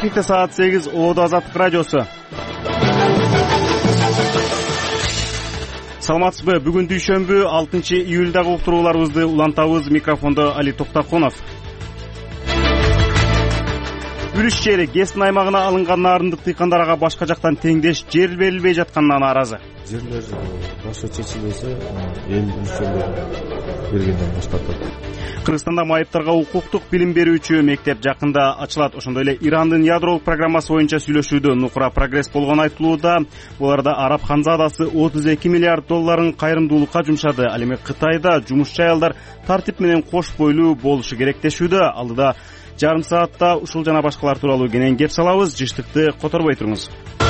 Бишкекте саат 8, Оодо Азаттык радиосу. Саламатсызбы? Бүгүн дүйшөмбү 6-июлдагы уктурууларыбызды улантабыз. Микрофондо Али Токтаконов. Үлүш жери Кесин аймагына алынган нарындык дыйкандарга башка жактан теңдеш жер берилбей жатканына нааразы. Жерлер башка чечилбесе, эл мүчөлөр бергенден баш тартат. Кыргызстанда майыптарга укуктук билим берүүчү мектеп жакында ачылат. Ошондой эле Ирандын ядролук программасы боюнча сүйлөшүүдө нукура прогресс болгону айтылууда. Буларда Араб ханзадасы 32 миллиард долларын кайрымдуулукка жумшады. Ал эми Кытайда жумушчу аялдар тартип менен кош бойлуу болушу керек дешүүдө. Алдыда жарым саатта ушул жана башкалар тууралуу кенен кеп салабыз. Жыштыкты которбой туруңуз.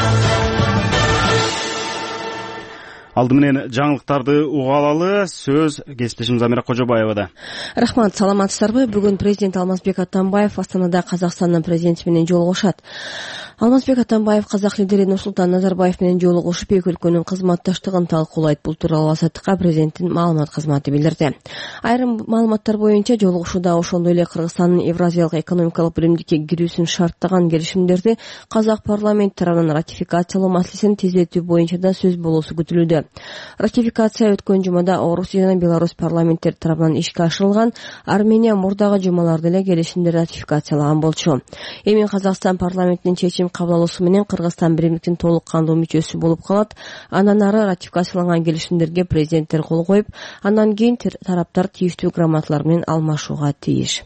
Алды менен жаңылыктарды уга алалы. Сөз кесиптешим Замира Кожобаевада. Рахмат, саламатсыздарбы? Бүгүн президент Алмазбек Атамбаев Астанада Казакстандын президенти менен жолугушат. Алмазбек Атамбаев казак лидери Нурсултан Назарбаев менен жолугушуп, эки өлкөнүн кызматташтыгын талкуулайт. Бул тууралуу Азаттыкка президенттин маалымат кызматы билдирди. Айрым маалыматтар боюнча жолугушууда ошондой эле Кыргызстандын Евразиялык экономикалык биримдикке кирүүсүн шарттаган келишимдерди казак парламенти тарабынан ратификациялоо маселесин тездетүү боюнча да сөз болуусу күтүлүүдө. Ратификация өткөн жумада Орусия жана Беларусь парламенттери тарабынан ишке ашырылган, Армения мурдагы жумаларда эле келишимди ратификациялаган болчу. Эми Казакстан парламентинин чечим кабыл алуусу менен Кыргызстан биримдиктин толук кандуу мүчөсү болуп калат. Андан ары ратификацияланган келишимдерге президенттер кол коюп, андан кийин тараптар тийиштүү грамоталар менен алмашууга тийиш.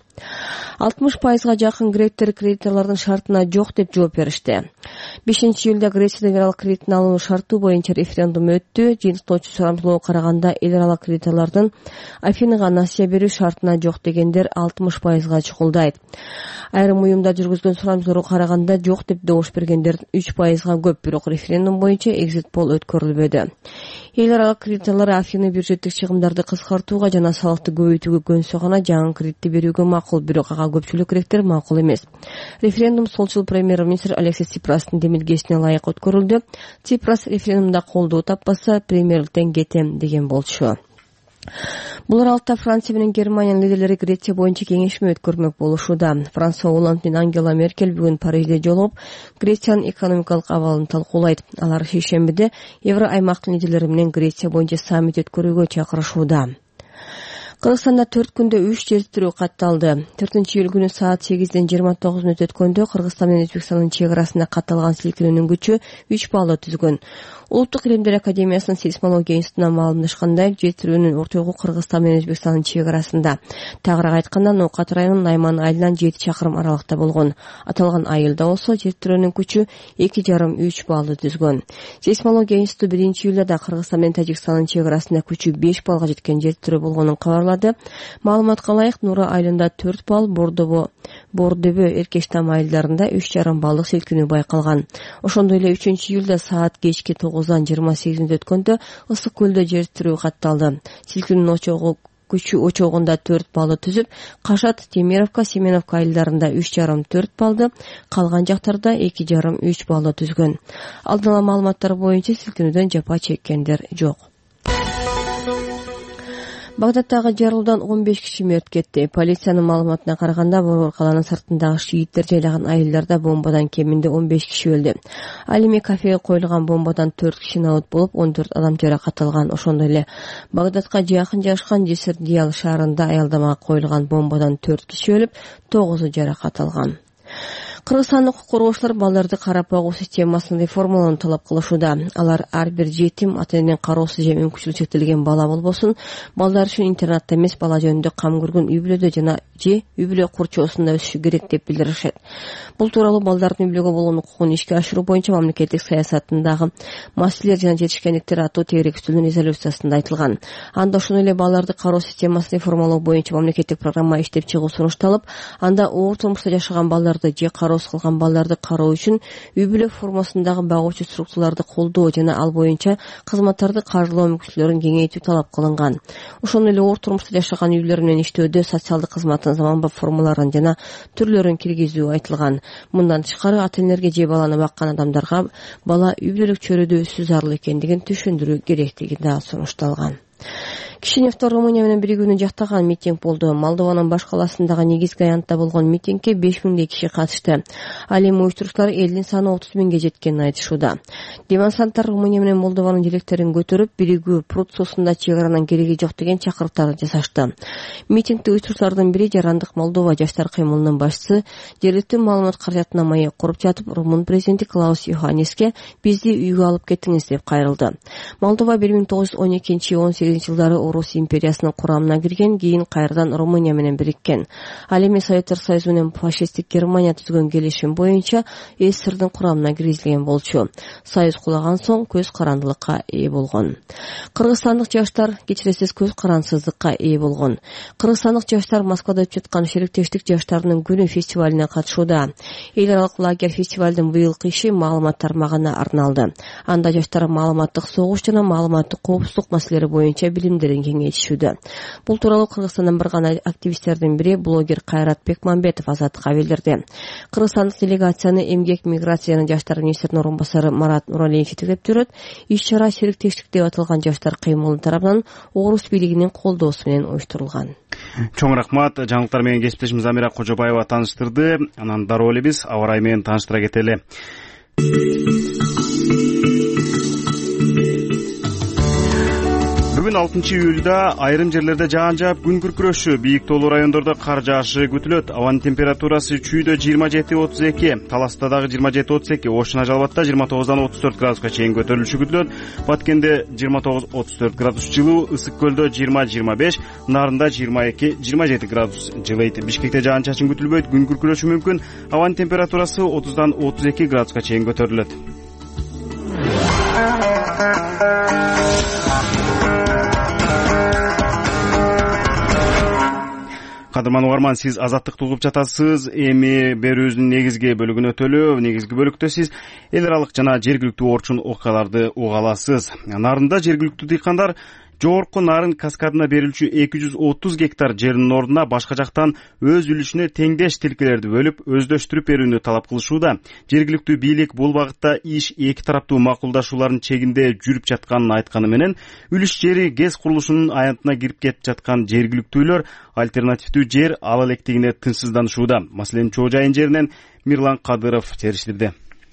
60% жакын гректер кредиторлордун шартына жок деп жооп беришти. 5-июлда Грецияда эл аралык кредитин алуу шарты боюнча референдум өттү. Жыйынтыктоочу сурамжылоого караганда эл аралык кредиторлордун Афинага насыя берүү шартына жок дегендер 60% чукулдайт. Айрым уюмдар жүргүзгөн сурамжылоого караганда жок деп добуш бергендер 3% көп, бирок референдум боюнча экзит пол өткөрүлбөдү. Эл аралык кредиторлор Афины бюджеттик чыгымдарды кыскартууга жана салыкты көбөйтүүгө көнсө гана жаңы кредитти берүүгө макул, бирок ага көпчүлүк гректер макул эмес. Референдум солчул премьер-министр Алексис Ципрастын демилгесине ылайык өткөрүлдү. Ципрас референдумда колдоо таппаса премьерликтен кетем деген болчу. Бул аралыкта Франция менен Германиянын лидерлери Греция боюнча кеңешме өткөрмөк болушууда. Франция Оланд менен Ангела Меркель бүгүн Парижде жолугуп, Грециянын экономикалык абалын талкуулайт. Алар шейшембиде Евро аймактын лидерлери менен Греция боюнча саммит өткөрүүгө чакырышууда. Кыргызстанда 4 күндө 3 жер тирөө катталды. 4-июль күнү саат 8-ден 29 өткөндө Кыргызстан менен Өзбекстандын чек арасында катталган силкинүүнүн күчү 3 баллды түзгөн. Улуттук илимдер академиясынын сейсмология институтунан маалымдашкандай, жер тирөөнүн ортогу Кыргызстан менен Өзбекстандын чек арасында. Тагыраак айтканда, Ноокат районунун Найман айылынан 7 чакырым аралыкта болгон. Аталган айылда болсо жер тирөөнүн күчү 2,5-3 баллды түзгөн. Сейсмология институту 1-июлда да Кыргызстан менен Тажикстандын чек арасында күчү 5 балга жеткен жер тирөө болгонун кабарлады. Маалыматка ылайык, Нура айылында 4 балл, Бордөбө, Эркештам айылдарында 3,5 баллык силкинүү байкалган. Ошондой эле 3-июлда саат кечки 9-дан 28 өткөндө Ысык көлдө жер тирөө катталды. Силкинүүнүн күчү очогунда 4 баллды түзүп, Кашат, Темировка, Семеновка айылдарында 3,5-4 баллды, калган жактарда 2,5-3 баллды түзгөн. Алдын ала маалыматтар боюнча силкинүүдөн жапа чеккендер жок. Багдадтагы жарылуудан 15 киши мерт кетти. Полициянын маалыматына караганда, борбор калаанын сыртындагы шииттер жайлаган айылдарда бомбадан кеминде 15 киши өлдү. Ал эми кафеге коюлган бомбадан 4 киши набыт болуп, 14 адам жаракат алган. Ошондой эле Багдадка жакын жашкан Жесир Диал шаарында аялдамага коюлган бомбадан 4 киши өлүп, 9 жаракат алган. Кыргызстандык укук коргоочулар балдарды карап багуу системасын реформалоону талап кылышууда. Алар ар бир жетим, ата-эненин кароосуз же мүмкүнчүлүгү чектелген бала болбосун, балдар үчүн интернатта эмес, бала жөнүндө кам көргөн үй-бүлөдө жана же үй-бүлө курчоосунда өсүшү керек деп билдиришет. Бул тууралуу балдардын үй-бүлөгө болгон укугун ишке ашыруу боюнча мамлекеттик саясатындагы маселелер жана жетишкендиктер аттуу тегеректүүлүн резолюциясында айтылган. Анда ошондой эле балдарды кароо системасын реформалоо боюнча мамлекеттик программа иштеп чыгуу сунушталып, анда оор турмушта жашаган балдарды же кароосуз калган балдарды кароо үчүн үй-бүлө формасындагы багуучу структураларды колдоо жана ал боюнча кызматтарды каржылоо мүмкүнчүлүктөрүн кеңейтүү талап кылынган. Ошондой эле оор турмушта жашаган үйлөр менен иштөөдө социалдык кызматтын заманбап формаларын жана түрлөрүн киргизүү айтылган. Мындан тышкары ата-энелерге же баланы баккан адамдарга бала үй-бүлөлүк чөйрөдө өсүү зарыл экендигин түшүндүрүү керектиги да сунушталган. Кишиневдо Румыния менен биригүүнү жактаган митинг болду. Молдованын баш калаасындагы негизги аянтта болгон митингге 5000 киши катышты. Ал эми уюштуруучулар элдин саны 30 000 жеткенин айтышууда. Демонстранттар Румыния менен Молдованын дилектерин көтөрүп, биригүү пруд суусунда чек аранын кереги жок деген чакырыктарды жасашты. Митингди уюштуруучулардын бири Жарандык Молдова жаштар кыймылынын башчысы, жергиликтүү маалымат каражатына маек куруп жатып, Румын президенти Клаус Йоханнеске бизди үйгө алып кетиңиз деп кайрылды. Молдова 1912-18 жылдары Орус империясынын курамына кирген, кийин кайрадан Румыния менен бириккен. Ал эми Советтер Союзу менен фашисттик Германия түзгөн келишим боюнча СССРдин курамына киргизилген болчу. Союз кулаган соң көз карандылыкка ээ болгон. Кыргызстандык жаштар кечиресиз көз карансыздыкка ээ болгон. Кыргызстандык жаштар Москвада өтүп жаткан шериктештик жаштарынын күнү фестивалине катышууда. Эл аралык лагерь фестивалдын быйылкы иши маалымат тармагына арналды. Анда жаштар маалыматтык согуш жана маалыматтык коопсуздук маселелери боюнча билимдерин кеңейтишүүдө. Бул тууралуу Кыргызстандан бір гана активисттердин бири блогер Кайрат Бекмамбетов Азаттыкка билдирди. Кыргызстандык делегацияны эмгек, миграция жана жаштар министринин орун басары Марат Нуралиев жетектеп жүрөт. Иш-чара шериктештик деп аталган жаштар кыймылы тарабынан Орус бийлигинин колдоосу менен уюштурулган. Чоң рахмат. Жаңылыктар менен кесиптешimiz Амира Кожобаева тааныштырды. Анан дароо эле биз аба ырайы менен тааныштыра кетели. Бүгүн 6-июлда айрым жерлерде жаан жаап күн күркүрөшү, бийик тоолуу райондордо кар жаашы күтүлөт. Абанын температурасы Чүйдө 27-32, Таласта дагы 27-32, Ошуна Жалбатта 29-34 градуска чейин көтөрүлүшү күтүлөт. Баткенде 29-34 градус жылуу, Ысык көлдө 20-25, Нарында 22-27 градус жылыйт. Бишкекте жаан чачын күтүлбөйт, күн күркүрөшү мүмкүн. Абанын температурасы 30-32 градуска чейин көтөрүлөт. Кадырман угарман, сиз Азаттыкты угуп жатасыз. Эми берүүбүздүн негизги бөлүгүнө өтөлү. Негизги бөлүктө сиз эл аралык жана жергиликтүү орчун окуяларды уга аласыз. Нарында жергиликтүү дыйкандар Жогорку Нарын каскадына берилчү 230 гектар жеринин ордуна башка жактан өз үлүшүнө теңдеш тилкелерди бөлүп, өздөштүрүп берүүнү талап кылышууда. Жергиликтүү бийлик бул багытта иш эки тараптуу макулдашуулардын чегинде жүрүп жатканын айтканы менен, үлүш жери ГЭС курулушунун аянтына кирип кетип жаткан жергиликтүүлөр альтернативдүү жер ала электигине тынчсызданышууда. Маселенин чоо жайын жеринен Мирлан Кадыров териштирди.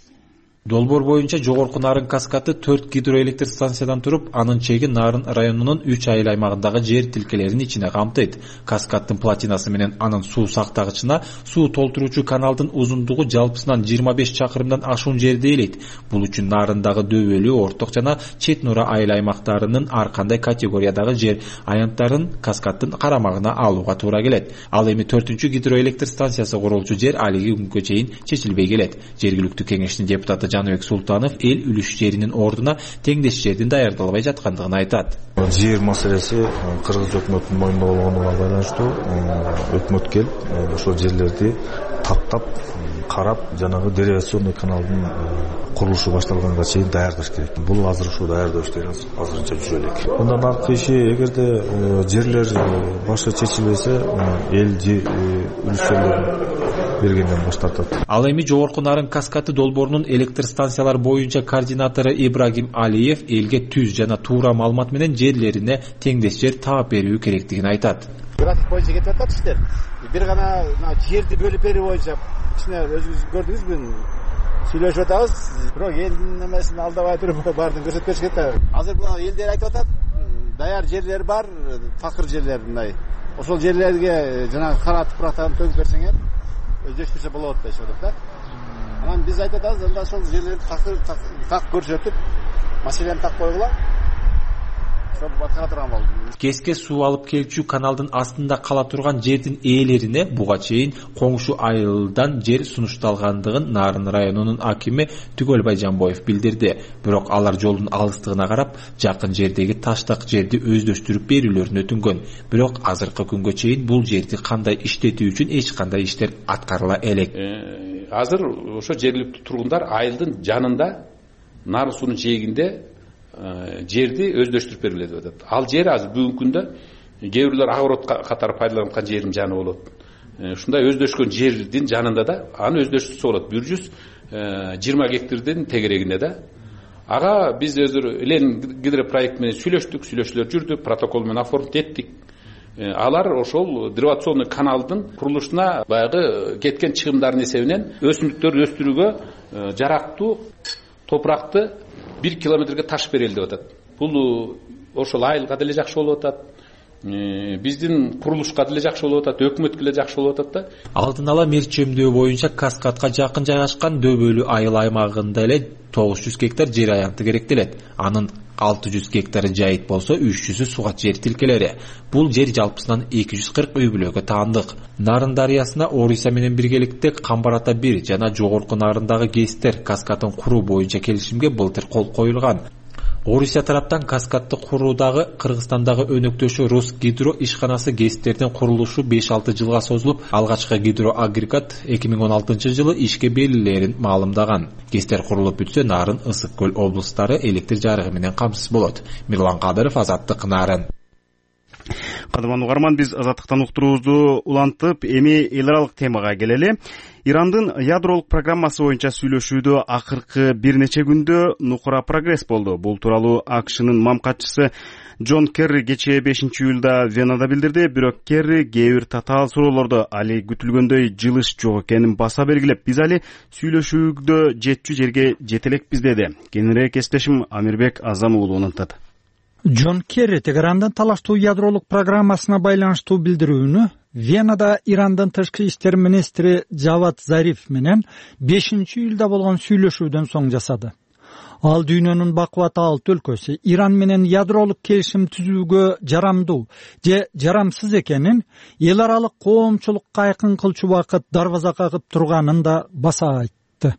Долбоор боюнча Жогорку Нарын каскаты 4 гидроэлектр станциядан туруп, анын чеги Нарын районунун 3 айыл аймагындагы жер тилкелеринин ичине камтыйт. Каскаттын платинасы менен анын суу сактагычына суу толтуруучу каналдын узундугу жалпысынан 25 чакырымдан ашуун жерди ээлейт. Бул үчүн Нарындагы дөбөлүү, орток жана чет Нура айыл аймактарынын ар кандай категориядагы жер аянттарын каскаттын карамагына алууга туура келет. Ал эми 4-чү гидроэлектр станциясы курулчу жер алиги күнгө чейин чечилбей келет. Жергиликтүү кеңештин депутаты Жаныбек Султанов эл үлүш жеринин ордуна теңдеш жердин даярдалбай жаткандыгын айтат. Жер маселеси Кыргыз өкмөтүнүн мойнунда болгонуна байланыштуу өкмөт келип ошол жерлерди таптап, карап, жанагы деривационный каналдын курулушу башталганга чейин даярдаш керек. Бул азыр ушул даярдоо иштери азырынча жүрө элек. Мындан аркы иши эгерде жерлер башка чечилбесе, эл үлүш жерлерин бергенден баш тартат. Ал эми Жогорку Нарын каскаты долбоорунун электр станциялар боюнча координатору Ибрагим Алиев элге түз жана туура маалымат менен жерлерине теңдеш жер таап берүү керектигин айтат. График боюнча кетип атат иштер. Бир гана жерди бөлүп берүү боюнча кичине өзүңүз көрдүңүзбү? Сүйлөшүп атабыз, бирок элдин немесин алдабай туруп баардыгын көрсөтүп бериш керек да. Азыр бул элдер айтып атат, даяр жерлер бар, такыр жерлер мындай. Ошол жерлерге жана кара тупурактарын төгүп берсеңер, өздөштүрсө болот дешип атат да. Анан биз айтып атабыз, анда ошол жерлерди так көрсөтүп, маселени так койгула. Кеске суу алып келчү каналдын астында кала турган жердин ээлерине буга чейин коңшу айылдан жер сунушталгандыгын Нарын районунун акими Түгөлбай Жамбоев билдирди. Бирок алар жолдун алыстыгына карап, жакын жердеги таштак жерди өздөштүрүп берүүлөрүн өтүнгөн. Бирок азыркы күнгө чейин бул жерди кандай иштетүү үчүн эч кандай иштер аткарыла элек. Азыр ошо жергиликтүү тургундар айылдын жанында Нарын суунун жээгинде жерди өздөштүрүп бергиле деп атат. Ал жер азыр бүгүнкү күндө кээ бирлер огород катары пайдаланылган жердин жаны болот. Ушундай өздөшкөн жердин жанында да аны өздөштүрсө болот. 120 гектардын тегерегинде да. ага биз өздөрү Ленин гидропроект менен сүйлөшүүлөр жүрдү, протокол менен оформить эттик. Алар ошол древационный каналдын курулушуна баягы кеткен чыгымдардын эсебинен өсүмдүктөрдү өстүрүүгө жарактуу топуракты 1 километрге таш берели деп атат. Бул ошол айылга деле жакшы болуп атат. Биздин курулушка деле жакшы болуп атат, өкмөткө деле жакшы болуп атат да. Алдын ала мерчемдөө боюнча Каскадка жакын жайгашкан дөбөлүү айыл аймагында эле 900 гектар жер аянты керектелет. Анын 600 гектары жайыт болсо 300-ü сугат жер тилкелери. Бул жер жалпысынан 240 үй бүлөгө таандык. Нарын дарыясына Орусия менен биргеликте Камбар ата 1 жана жогорку Нарындагы ГЭСтер Каскадын куруу боюнча келишимге былтыр кол коюлган. Орусия тараптан Каскадты куруудагы Кыргызстандагы өнөктөшү Росгидро ишканасы ГЭСтердин курулушу 5-6 жылга созулуп, алгачкы гидроагрегат 2016-жылы ишке берилерин маалымдаган. ГЭСтер курулуп бүтсө, Нарын, Ысык көл облустары электр жарыгы менен камсыз болот. Мирлан Кадыров, Азаттык, Нарын. Кадырман угарман, биз Азаттыктан уктуруубузду улантып, эми эл аралык темага келели. Ирандын ядролук программасы боюнча сүйлөшүүдө акыркы бир нече күндө нукура прогресс болду. Бул тууралуу АКШнын мамкатчысы Джон Керри кечээ 5-июлда Венада билдирди. Бирок Керри кээ бир татаал суроолордо али күтүлгөндөй жылыш жок экенин баса белгилеп, биз али сүйлөшүүдө жетчү жерге жете элекпиз деди. Кененирээк эстешим Амирбек Азам уулу анттады. Джон Керри Тегерандын талаштуу ядролук программасына байланыштуу билдирүүнү Венада Ирандын тышкы иштер министри Жавад Зариф менен 5-июлда болгон сүйлөшүүдөн соң жасады. Ал дүйнөнүн бакубат 6 өлкөсү Иран менен ядролук келишим түзүүгө жарамдуу же жарамсыз экенин, эл аралык коомчулукка айкын кылчу убакыт дарбаза кагып турганын да баса айтты.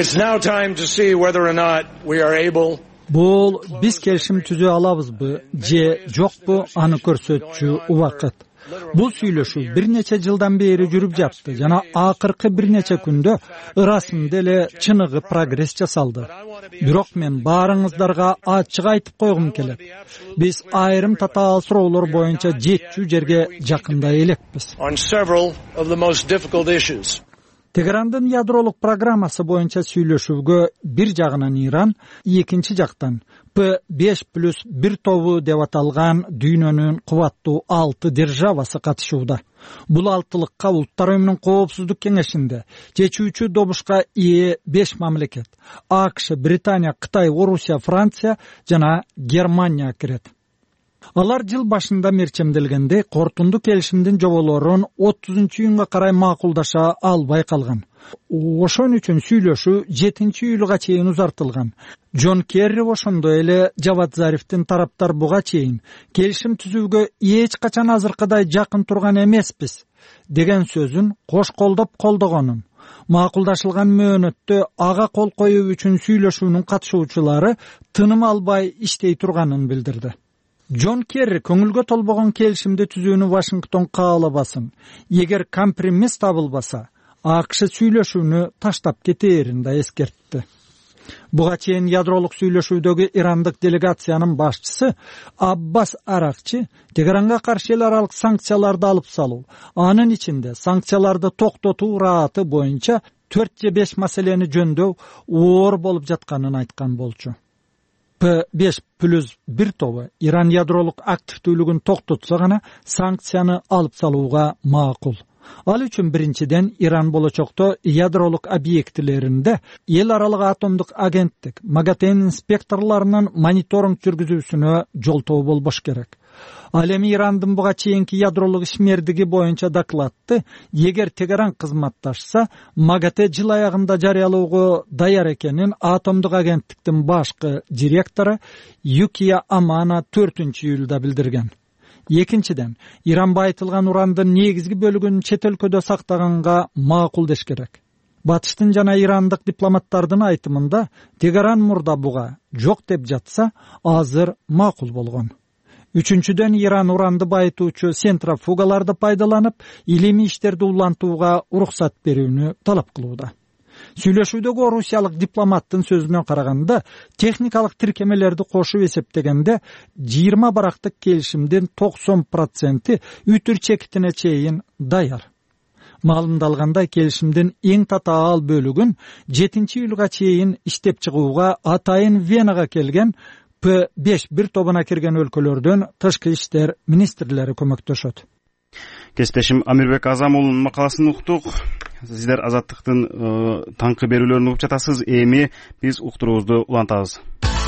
Бул биз келишим түзө алабызбы же жокпу аны көрсөтчү убакыт. Бул сүйлөшүү бир нече жылдан бери жүрүп жатты жана акыркы бир нече күндө ырасында эле чыныгы прогресс жасалды. Бирок мен баарыңыздарга ачык айтып койгум келет. Биз айрым татаал суроолор боюнча жетчү жерге жакындай элекпиз. Тегерандын ядролук программасы боюнча сүйлөшүүгө бир жагынан Иран, экинчи жактан P5+1 тобу деп аталган дүйнөнүн кубаттуу 6 державасы катышууда. Бул алтылыкка Улуттар Уюмунун Коопсуздук кеңешинде чечүүчү добушка ээ 5 мамлекет: АКШ, Британия, Кытай, Орусия, Франция жана Германия кирет. Алар жыл башында мерчемделгенде кортунду келишимдин жоболорун 30-июнга карай макулдаша албай калган. Ошон үчүн сүйлөшүү 7-июлга чейин узартылган. Джон Керри ошондой эле Жавад Зарифтин тараптар буга чейин келишим түзүүгө эч качан азыркыдай жакын турган эмеспиз деген сөзүн кош колдоп колдогонун, макулдашылган мөөнөттө ага кол коюу үчүн сүйлөшүүнүн катышуучулары тыным албай иштей турганын билдирди. Джон Керри көңүлгө толбогон келишимди түзүүнү Вашингтон каалабасын. Эгер компромисс табылбаса, АКШ сүйлөшүүнү таштап кетээрин да эскертти. Буга чейин ядролук сүйлөшүүдөгү ирандык делегациянын башчысы Аббас Аракчи Тегеранга каршы эл аралык санкцияларды алып салуу, анын ичинде санкцияларды токтотуу ырааты боюнча 4 же 5 маселени жөндөв оор болуп жатканын айткан болчу. P5+1 тобу Иран ядролук активдүүлүгүн токтотса гана санкцияны алып салууга макул. Ал үчүн биринчиден Иран болочокто ядролук объектилеринде эл аралык атомдук агенттик МАГАТЭ инспекторлорунун мониторинг жүргүзүүсүнө жолтоо болбош керек. Ал эми Ирандын буга чейинки ядролук ишмердиги боюнча докладты эгер Тегеран кызматташса, МАГАТЭ жыл аягында жарыялоого даяр экенин атомдук агенттиктин башкы директору Юкия Амана 4-июлда билдирген. Экинчиден, Иран байытылган урандын негизги бөлүгүн чет өлкөдө сактаганга макул деш керек. Батыштын жана ирандык дипломаттардын айтымында Тегеран мурда буга жок деп жатса, азыр макул болгон. Үчүнчүдөн, Иран уранды байытуучу центрофугаларды пайдаланып, илимий иштерди улантууга уруксат берүүнү талап кылууда. Сүйлөшүүдөгү орусиялык дипломаттын сөзүнө караганда, техникалык тиркемелерди кошуп эсептегенде 20 барактык келишимдин 90% үтүр чекитине чейин даяр. Маалымдалгандай, келишимдин эң татаал бөлүгүн 7-июлга чейин иштеп чыгууга атайын Венага келген P5 бир тобуна кирген өлкөлөрдөн тышкы иштер министрлери көмөктөшөт. Кесиптешим Амирбек Азамулунун макаласын уктук. Сиздер Азаттыктын таңкы берүүлөрүн угуп жатасыз. Эми биз уктуруубузду улантабыз.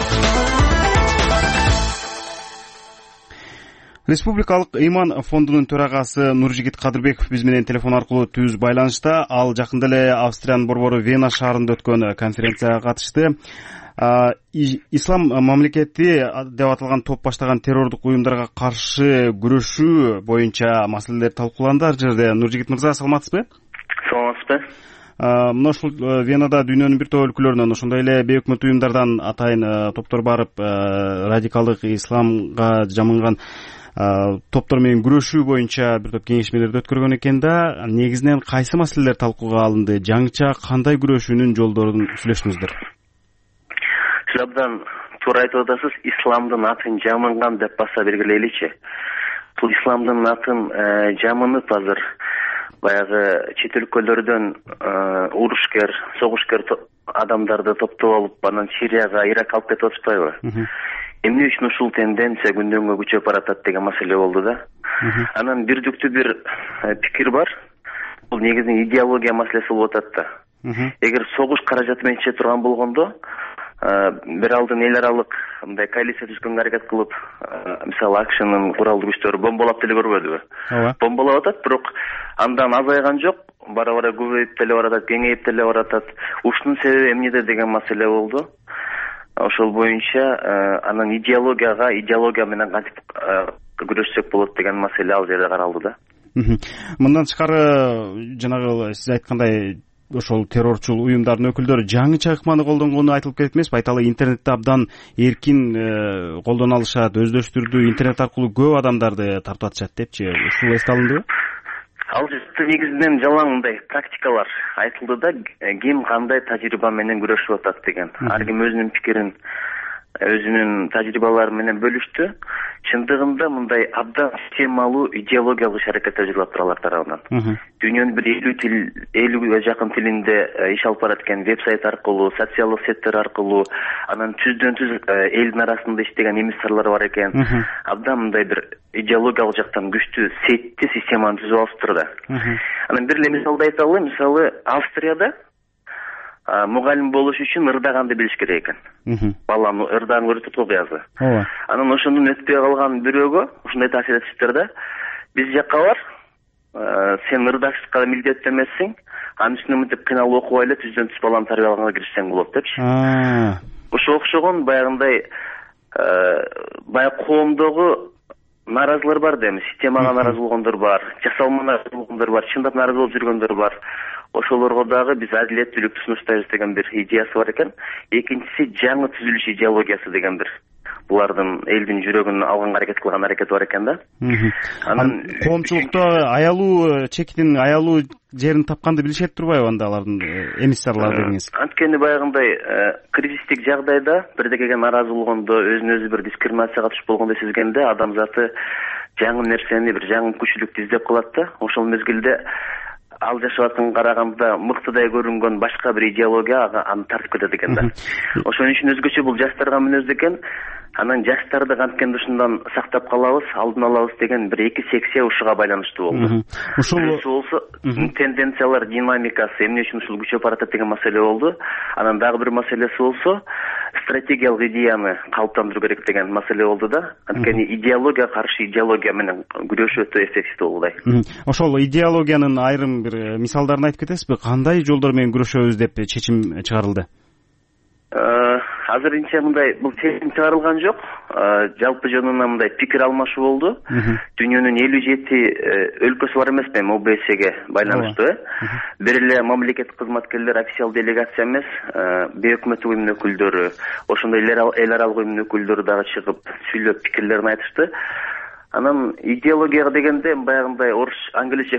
Республикалык ыйман фондунун төрагасы Нуржигит Кадырбеков биз менен телефон аркылуу түз байланышта. Ал жакында эле Австриянын борбору Вена шаарында өткөн конференцияга катышты. Ислам мамлекети деп аталган топ баштаган террордук уюмдарга каршы күрөшүү боюнча маселелер талкууланды. Ар жерде Нуржигит мырза, саламатсызбы? Саламатсызбы. Мына ушул Венада дүйнөнүн бир топ өлкөлөрүнөн, ошондой эле бейөкмөт уюмдардан атайын топтор барып, радикалдык исламга жамынган топтор менен күрөшүү боюнча бир топ кеңешмелерди өткөргөн экен да. Негизинен кайсы маселелер талкууга алынды? Жаңыча кандай күрөшүүнүн жолдорун сүйлөштүңүздөр? Сиз абдан туура айтып атасыз. Исламдын атын жамынган деп баса белгилейличи. Бул исламдын атын жамынып азыр баягы чет өлкөлөрдөн урушкер, согушкер адамдарды топтоп алып, анан Сирияга, Иракка алып кетип атышпайбы? Эмне үчүн ушул тенденция күндөн күнгө күчөп баратат деген маселе болду да. Анан бирдиктүү бир пикир бар. Бул негизинен идеология маселеси болуп атат да. Эгер согуш каражаты менен иче турган болгондо, бир алдын эл аралык мындай коалиция түзгөнгө аракет кылып, мисалы АКШнын куралдуу күчтөрү бомбалап деле көрбөдүбү? Бомбалап атат, бирок андан азайган жок, бара-бара көбөйүп деле баратат, кеңейип деле баратат. Ушунун себеби эмнеде деген маселе болду. Ошол боюнча анан идеология менен кантип күрөшсөк болот деген маселе ал жерде каралды да. Мындан тышкары, жанагы сиз айткандай, ошол террорчул уюмдардын өкүлдөрү жаңыча ыкманы колдонгону айтылып кетет эмеспи? Айталы, интернетти абдан эркин колдоно алышат, өздөштүрдү, интернет аркылуу көп адамдарды тартып атышат депчи. Ушул эсте алындыбы? Ал жерде негизинен жалаң мындай практикалар айтылды да, ким кандай тажрыйба менен күрөшүп атат деген. Ар ким өзүнүн пикирин, өзүнүн тажрыйбалары менен бөлүштү. Чындыгында мындай абдан системалуу идеологиялык иш-аракеттер жүрүп туралар тарабынан. Дүйнөнүн бир 50 жакын тилинде иш алып барат экен, веб-сайт аркылуу, социалдык сеттер аркылуу, анан түздөн-түз элдин арасында иштеген эмиссарлар бар экен. Абдан мындай бир идеологиялык жактан күчтүү сетти системаны түзүп алыптыр да. Анан бир эле мисалды айталы, мисалы Австрияда мугалим болуш үчүн ырдаганды билиш керек экен. Баланы ырдаган көрсөтүп коюязы. Анан ошондон өтпөй калган бирөөгө ушундай таасир этиптир да. Биз жакка бар, сен ырдашка милдеттүү эмессиң, анын үстүнө мынтип кыйналып окубай эле түздөн-түз баланы тарбиялаганга киришсең болот депчи. Ошо окшогон баягындай баягы коомдогу наразылар бар да, эми системага наразы болгондор бар, жасалма наразы болгондор бар, чындап наразы болуп жүргөндөр бар. Ошолорго дагы биз адилеттүүлүктү сунуштайбыз деген бир идеясы бар экен. Экинчиси жаңы түзүлүш идеологиясы деген бир. Булардын элдин жүрөгүн алганга аракет кылган аракети бар экен да. Анан коомчулукта аялуу чекитин, аялуу жерин тапканды билишет турбайбы анда алардын эмиссарлары дегениңиз? Анткени баягындай кризистик жагдайда бирде келген наразы болгондо, өзүнө өзү бир дискриминацияга туш болгондо сезгенде адамзаты жаңы нерсени, бир жаңы күчүлүктү издеп калат да. Ошол мезгилде ал жашап атканга караганда мыктыдай көрүнгөн башка бир идеология аны тартып кетет экен да. Ошон үчүн өзгөчө бул жаштарга мүнөздүү экен. Анан жаштарды канткен ушундан сактап калабыз, алдын алабыз деген бир эки секция ушуга байланыштуу болду. Ушул болсо тенденциялар динамикасы эмне үчүн ушул күчөп баратат деген маселе болду. Анан дагы бир маселеси болсо стратегиялык идеяны калыптандыруу керек деген маселе болду да. Анткени идеология каршы идеология менен күрөшүү өтө эффективдүү болду. Ошол идеологиянын айрым бир мисалдарын айтып кетесизби? Кандай жолдор менен күрөшөбүз деп чечим чыгарылды? Азырынча мындай бул чечим чыгарылган жок. Жалпы жөнүнөн мындай пикир алмашуу болду. Дүйнөнүн 57 өлкөсү бар эмеспи ОБСЕге байланыштуу. Бир эле мамлекеттик кызматкерлер, официал делегация эмес, бейөкмөттүк уюмдун өкүлдөрү, ошондой эл аралык уюмдун өкүлдөрү дагы чыгып сүйлөп пикирлерин айтышты. Анан идеологияга дегенде баягындай англисче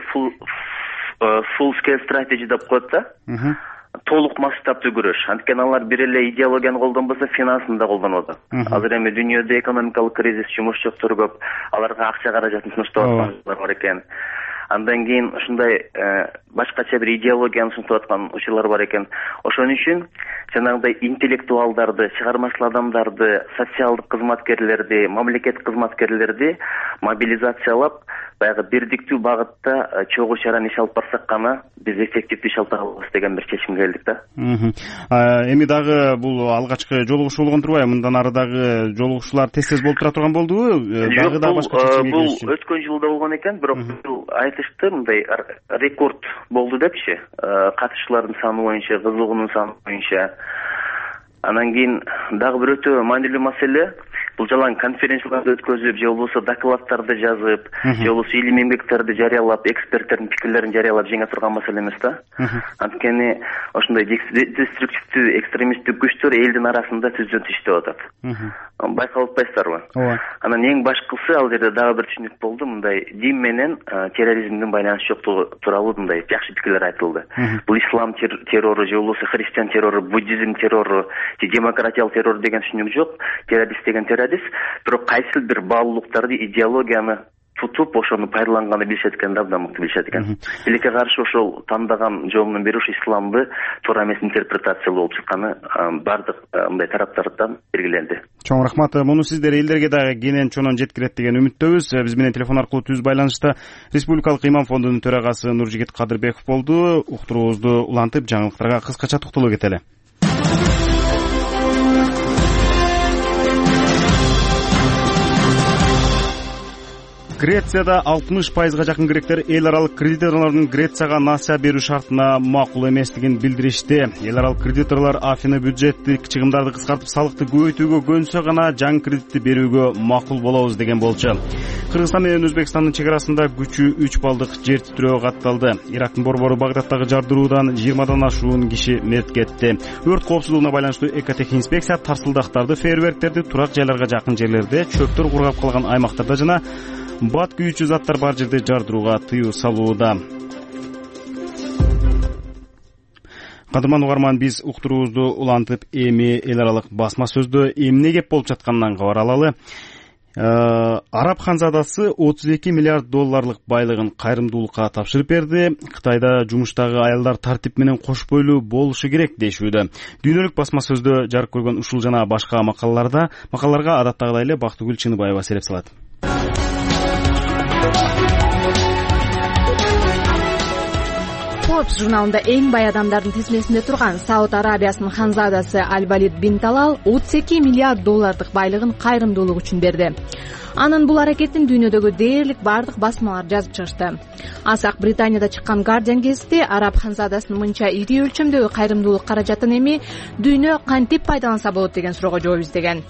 full scale strategy деп коет да. Толук масштабтуу күрөш. Анткени алар бир эле идеологияны колдонбосо, финансын да колдонот. Азыр эми дүйнөдө экономикалык кризис, жумуш жоктор көп, аларга акча каражатын сунуштап аткандар бар экен. Андан кийин ушундай башкача бир идеологияны сунуп аткан учурлар бар экен. Ошон үчүн жанагындай интеллектуалдарды, чыгармачыл адамдарды, социалдык кызматкерлерди, мамлекет кызматкерлерди мобилизациялап, баягы бирдиктүү багытта чогуу чараны иш алып барсак гана биз эффективдүү иш алып алабыз деген бир чечимге келдик да. Эми дагы бул алгачкы жолугушуу болгон турбайбы? Мындан ары дагы жолугушуулар тез болуп тура турган болдубу? Дагы да башка чечимге келишти? Бул өткөн жылда болгон экен, бирок бул айтышты мындай рекорд болду депчи. Катышуулардын саны боюнча, кызыгуунун саны боюнча. Анан кийин дагы бир өтө маанилүү маселе, бул жалаң конференцияларды өткөзүп, же болбосо докладдарды жазып, же болбосо илимий эмгектерди жарыялап, эксперттердин пикирлерин жарыялап жеңе турган маселе эмес да. Анткени ошондой деструктивдүү экстремисттик күчтөр элдин арасында түздөн иштеп атат. Байкалып атпайсыздарбы? Ооба. Анан эң башкысы ал жерде дагы бир түшүнүк болду, мындай дин менен терроризмдин байланышы жоктугу тууралуу мындай жакшы пикирлер айтылды. Бул ислам террору, же болбосо христиан террору, буддизм террору, же демократиялык террор деген түшүнүк жок. Террорист деген террорист, бирок кайсыл бир баалуулуктарды, идеологияны тутуп ошону пайдаланганды билишет экен, абдан мыкты билишет экен. Билекке каршы ошол тандаган жолунун бири ушу исламды туура эмес интерпретациялоо болуп чыкканы бардык мындай тараптардан белгиленди. Чоң рахмат. Муну сиздер элдерге дагы кенен чонон жеткирет деген үмүттөбүз. Биз менен телефон аркылуу түз байланышта Республикалык имам фондунун төрагасы Нуржигит Кадырбеков болду. Уктуруубузду улантып, жаңылыктарга кыскача токтоло кетели. Грецияда 60%га жакын гректер эл аралык кредиторлордун Грецияга насыя берүү шартына макул эместигин билдиришти. Эл аралык кредиторлор Афина бюджеттик чыгымдарды кыскартып, салыкты көбөйтүүгө көнсө гана жаңы кредитти берүүгө макул болобуз деген болчу. Кыргызстан менен Өзбекстандын чек арасында күчү 3 балдык жер титирөө катталды. Ирактын борбору Багдадтагы жардыруудан 20дан ашуун киши мерт кетти. Өрт коопсуздугуна байланыштуу экотехинспекция тарсылдактарды, фейерверктерди турак жайларга жакын жерлерде, чөптөр кургап калган аймактарда жана бат күйүүчү заттар бар жерде жардырууга тыюу салууда. Кадырман угарман, биз уктуруубузду улантып, эми эл аралык басма сөздө эмне кеп болуп жатканынан кабар алалы. Араб ханзадасы 32 миллиард долларлык байлыгын кайрымдуулукка тапшырып берди. Кытайда жумуштагы аялдар тартип менен кош бойлуу болушу керек дешүүдө. Дүйнөлүк басма сөздө жарык көргөн ушул жана башка макалаларга адаттагыдай эле Бактыгүл Чыныбаева сереп салат. Forbes журналында эң бай адамдардын тизмесинде турган Сауд Арабиясынын ханзадасы Аль-Валид бин Талал 32 миллиард доллардык байлыгын кайрымдуулук үчүн берди. Анын бул аракетин дүйнөдөгү дээрлик бардык басмалар жазып чыгышты. Асак Британияда чыккан Guardian гезити араб ханзадасынын мынча ири өлчөмдөгү кайрымдуулук каражатын эми дүйнө кантип пайдаланса болот деген суроого жооп издеген.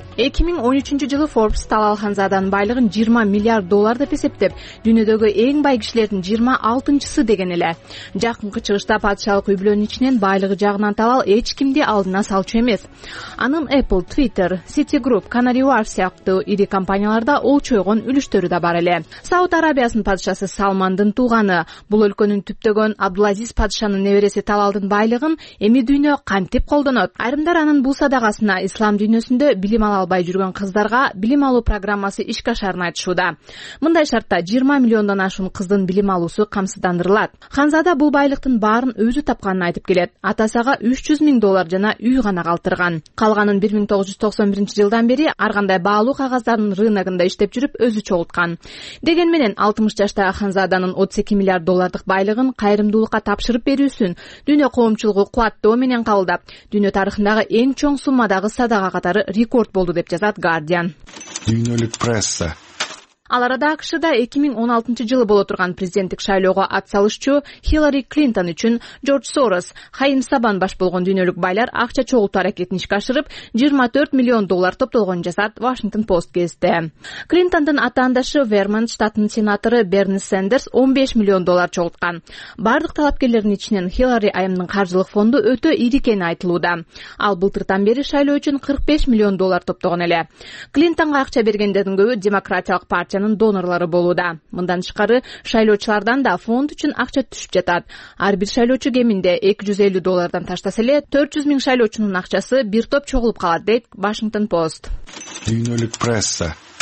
2013-жылы Forbes Талал ханзаданын байлыгын 20 миллиард доллар деп эсептеп, дүйнөдөгү эң бай кишилердин 26-чысы деген эле. Жакынкы чыгышта падышалык үй-бүлөнүн ичинен байлыгы жагынан Талал эч кимди алдына салчу эмес. Анын Apple, Twitter, Citigroup, Canary Wharf сыяктуу ири компанияларда олчойгон үлүштөрү да бар эле. Сауд Арабиясынын падышасы Салмандын тууганы, бул өлкөнүн түптөгөн Абдулазиз падышанын небереси Талалдын байлыгын эми дүйнө кантип колдонот? Айрымдар анын бул садагасына ислам дүйнөсүндө билим албай жүргөн кыздарга билим алуу программасы ишке ашарын айтышууда. Мындай шартта 20 миллиондон ашуун кыздын билим алуусу камсыздандырылат. Ханзада бул байлыктын баарын өзү тапканын айтып келет. Атасага 300 миң доллар жана үй гана калтырган. Калганын 1991-жылдан бери ар кандай баалуу кагаздардын рыногунда иштеп жүрүп өзү чогулткан. Деген менен 60 жаштагы Ханзаданын 32 миллиард доллардык байлыгын кайрымдуулукка тапшырып берүүсүн дүйнө коомчулугу кубаттоо менен кабылдап, дүйнө тарыхындагы эң чоң суммадагы садага катары рекорд болду деп жазат Guardian. Дүйнөлүк пресса. Ал арада АКШда 2016-жылы боло турган президенттик шайлоого ат салышчу Хиллари Клинтон үчүн Джордж Сорос, Хаим Сабан баш болгон дүйнөлүк байлар акча чогултуу аракетин ишке ашырып, 24 миллион доллар топтолгонун жазат Washington Post гезити. Клинтондун атаандашы Вермонт штатынын сенатору Берни Сандерс 15 миллион доллар чогулткан. Бардык талапкерлердин ичинен Хиллари айымдын каржылык фонду өтө ири экени айтылууда. Ал былтыртан бери шайлоо үчүн 45 миллион доллар топтогон эле. Клинтонго акча бергендердин көбү демократиялык партия донорлары болууда. Мындан тышкары шайлоочулардан да фонд үчүн акча түшүп жатат. Ар бир шайлоочу кеминде 250 доллардан таштаса эле 400 миң шайлоочунун акчасы бир топ чогулуп калат дейт Washington Post. Дүйнөлүк пресса.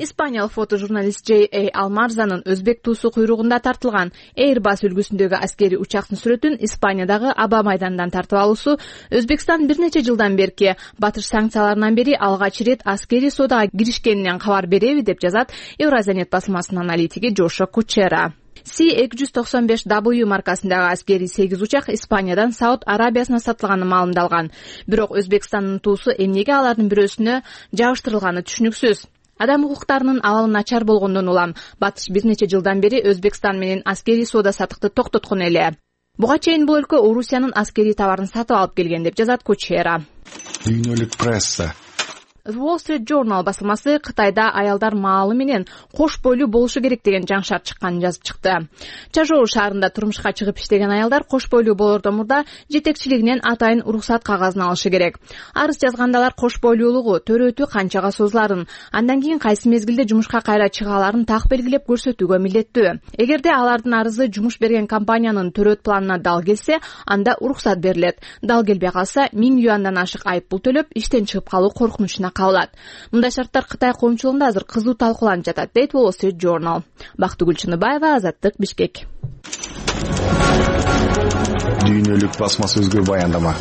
Испаниялык фотожурналист J.A. Almarza'нын өзбек туусу куйругунда тартылган Airbus үлгүсүндөгү аскерий учактын сүрөтүн Испаниядагы Аба майданынан тартып алуусу Өзбекстан бир нече жылдан берки батыш санкцияларынан бери алгач ирет аскерий соодага киришкенинен кабар береби деп жазат Евразиянет басылмасынын аналитиги Джошо Кучера. C-295W маркасындагы аскерий 8 учак Испаниядан Сауд Арабиясына сатылганы маалымдалган. Бирок Өзбекстандын туусу эмнеге алардын бирөөсүнө жабыштырылганы түшүнүксүз. Адам укуктарынын абалы начар болгондон улам батыш бир нече жылдан бери Өзбекстан менен аскерий соода саттыкты токтоткон эле. Буга чейин бул өлкө Орусиянын аскерий товарын сатып алып келген деп жазат Кучера. Дүйнөлүк пресса. The Wall Street Journal басылмасы Кытайда аялдар маалы менен кош бойлуу болушу керек деген жаңы шарт чыкканын жазып чыкты. Чажоу шаарында турмушка чыгып иштеген аялдар кош бойлуу болордон мурда жетекчилигинен атайын уруксат кагазын алышы керек. Арыз жазганда алар кош бойлуулугу, төрөтү канчага созуларын, андан кийин кайсы мезгилде жумушка кайра чыгааларын так белгилеп көрсөтүүгө милдеттүү. Эгерде алардын арызы жумуш берген компаниянын төрөт планына дал келсе, анда уруксат берилет. Дал келбей калса 1000 юандан ашык айыппул төлөп иштен чыгып калуу коркунучуна кабылат. Мындай шарттар Кытай коомчулугунда азыр кызуу талкууланып жатат, дейт Wall Street Journal. Бактыгүл Чыныбаева, Азаттык, Бишкек. Дүйнөлүк басма сөзгө баяндама.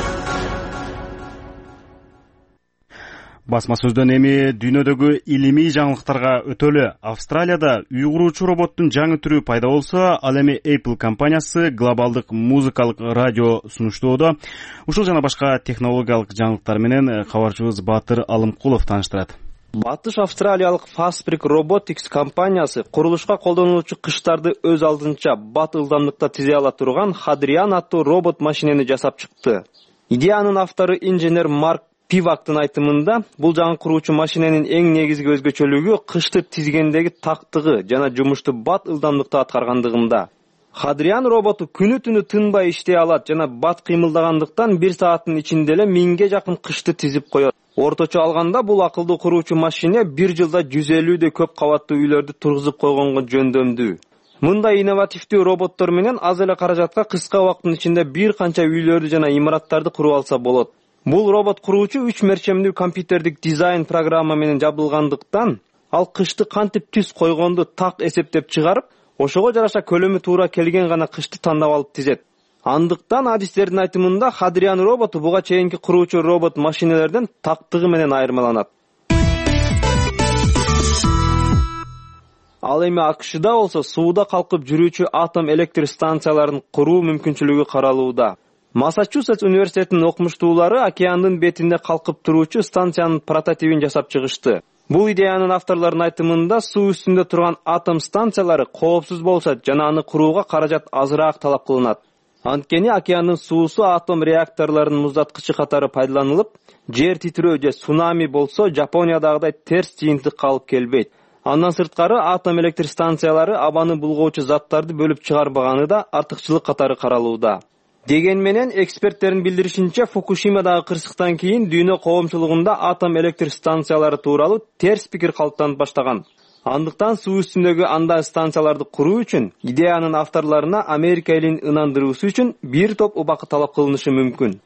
Басма сөздөн эми дүйнөдөгү илимий жаңылыктарга өтөлү. Австралияда үй куруучу роботтун жаңы түрү пайда болсо, ал эми Apple компаниясы глобалдык музыкалык радио сунуштоодо. Ушул жана башка технологиялык жаңылыктар менен кабарчыбыз Батыр Алымкулов тааныштырат. Батыш австралиялык Fabric Robotics компаниясы курулушка колдонулуучу кыштарды өз алдынча бат ылдамдыкта тизе ала турган Hadrian аттуу робот машинени жасап чыкты. Идеянын автору инженер Марк Пивактын айтымында, бул жаңы куруучу машиненин эң негизги өзгөчөлүгү кышты тизгендеги тактыгы жана жумушту бат ылдамдыкта аткаргандыгында. Hadrian роботу күнү-түнү тынбай иштей алат жана бат кыймылдагандыктан 1 сааттын ичинде эле 1000ге жакын кышты тизип коет. Орточо алганда бул акылдуу куруучу машине 1 жылда 150дей көп кабаттуу үйлөрдү тургузуп койгонго жөндөмдүү. Мындай инновативдүү роботтор менен аз эле каражатка кыска убакыттын ичинде бир канча үйлөрдү жана имараттарды куруп алса болот. Бул робот куруучу 3 мерчемдүү компьютердик дизайн программа менен жабылгандыктан, ал кышты кантип түз койгонду так эсептеп чыгарып, ошого жараша көлөмү туура келген гана кышты тандап алып тизет. Андыктан адистердин айтымында Hadrian роботу буга чейинки куруучу робот машинелерден тактыгы менен айырмаланат. Ал эми АКШда болсо сууда калкып жүрүүчү атом электр станцияларын куруу мүмкүнчүлүгү каралууда. Массачусетс университетинин окумуштуулары океандын бетинде калкып туруучу станциянын прототипин жасап чыгышты. Бул идеянын авторлорунун айтымында суу үстүндө турган атом станциялары коопсуз болсо жана аны курууга каражат азыраак талап кылынат. Анткени океандын суусу атом реакторлорунун муздаткычы катары пайдаланылып, жер титирөө же цунами болсо Жапониядагыдай терс жыйынтык калып келбейт. Андан сырткары атом электр станциялары абаны булгоочу заттарды бөлүп чыгарбаганы да артыкчылык катары каралууда. Деген менен эксперттердин билдиришинче, Фукушимадагы кырсыктан кийин дүйнө коомчулугунда атом электр станциялары тууралуу терс пикир калыптанып баштаган. Андыктан суу үстүндөгү андай станцияларды куруу үчүн идеянын авторлоруна Америка элин ынандыруусу үчүн бир топ убакыт талап кылынышы мүмкүн.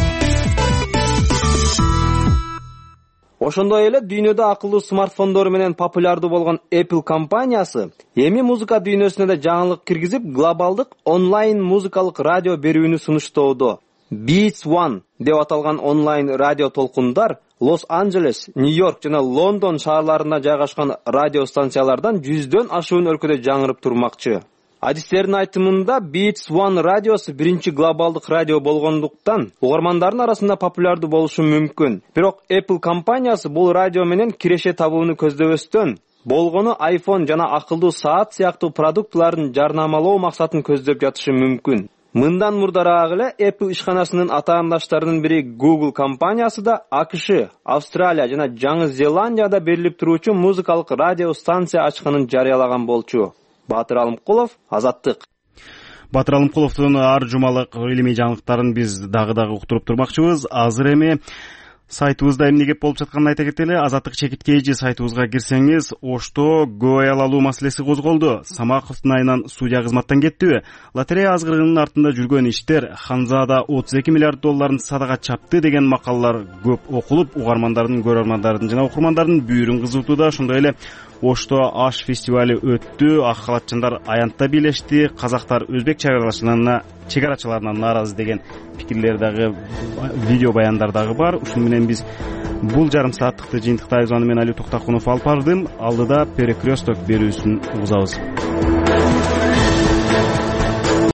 Ошондой эле дүйнөдө акылдуу смартфондор менен популярдуу болгон Apple компаниясы эми музыка дүйнөсүнө да жаңылык киргизип, глобалдык онлайн музыкалык радио берүүнү сунуштоодо. Beats One деп аталган онлайн радио толкундар Лос-Анджелес, Нью-Йорк жана Лондон шаарларында жайгашкан радио станциялардан 100дөн ашуун өлкөдө жаңырып турмакчы. Адистердин айтымында Beats One радиосу биринчи глобалдык радио болгондуктан угармандардын арасында популярдуу болушу мүмкүн. Бирок Apple компаниясы бул радио менен киреше табууну көздөбөстөн, болгону iPhone жана акылдуу саат сыяктуу продуктулардын жарнамалоо максатын көздөп жатышы мүмкүн. Мындан мурдараак эле Apple ишканасынын атаандаштарынын бири Google компаниясы да АКШ, Австралия жана Жаңы Зеландияда берилип туруучу музыкалык радио станция ачканын жарыялаган болчу. Батыр Алымкулов, Азаттык. Батыр Алымкуловдун ар жумалык илимий жаңылыктарын биз дагы уктуруп турмакчыбыз. Азыр эми Сайтыбызда эмне кеп болуп жатканын айта кетели. Азаттык чекит KG сайтыбызга кирсеңиз, Ошто гөө аял алуу маселеси козголду. Самаковдун айынан судья кызматтан кеттиби? Лотерея азгырыгынын артында жүргөн иштер, Ханзада 32 миллиард долларын садага чапты деген макалалар көп окулуп, угармандардын, көрөрмандардын жана окурмандардын бүйүрүн кызытууда. Ошондой эле Ошто аш фестивали өттү, ак халатчындар аянтта бийлешти, казактар өзбек чегарачыларына нааразы деген пикирлер дагы, видео баяндар дагы бар. Ушуну менен биз бул жарым сааттыкты жыйынтыктайбыз. Аны мен Али Токтакунов алып бардым. Алдыда перекресток берүүсүн угузабыз.